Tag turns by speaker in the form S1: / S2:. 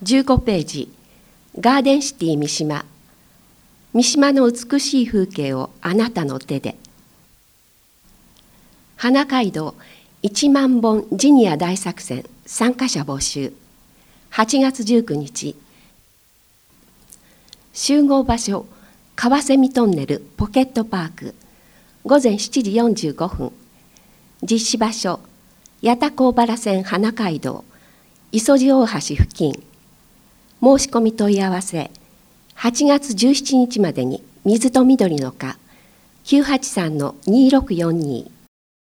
S1: 15ページ、ガーデンシティ三島。三島の美しい風景をあなたの手で。花街道1万本ジニア大作戦参加者募集。8月19日。集合場所、川蝉トンネルポケットパーク。午前7時45分。実施場所、八田高原線花街道磯路大橋付近。申し込み問い合わせ、8月17日までに水と緑の課 983-2642